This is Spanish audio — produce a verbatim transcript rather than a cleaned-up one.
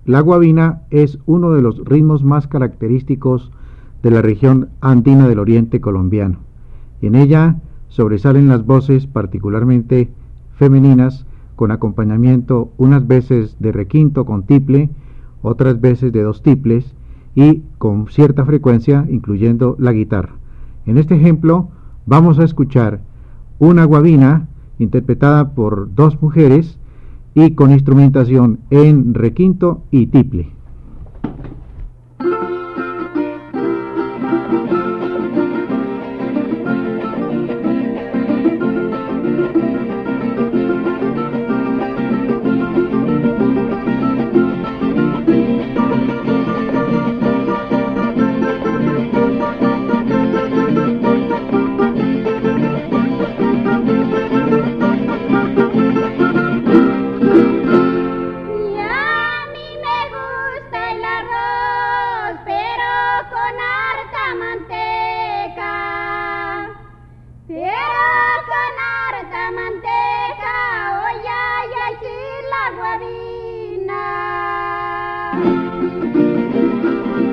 La guabina es uno de los ritmos más característicos de la región andina del oriente colombiano. En ella sobresalen las voces particularmente femeninas con acompañamiento unas veces de requinto con tiple, otras veces de dos tiples y con cierta frecuencia incluyendo la guitarra. En este ejemplo vamos a escuchar una guabina interpretada por dos mujeres y con instrumentación en requinto y tiple. Guabina.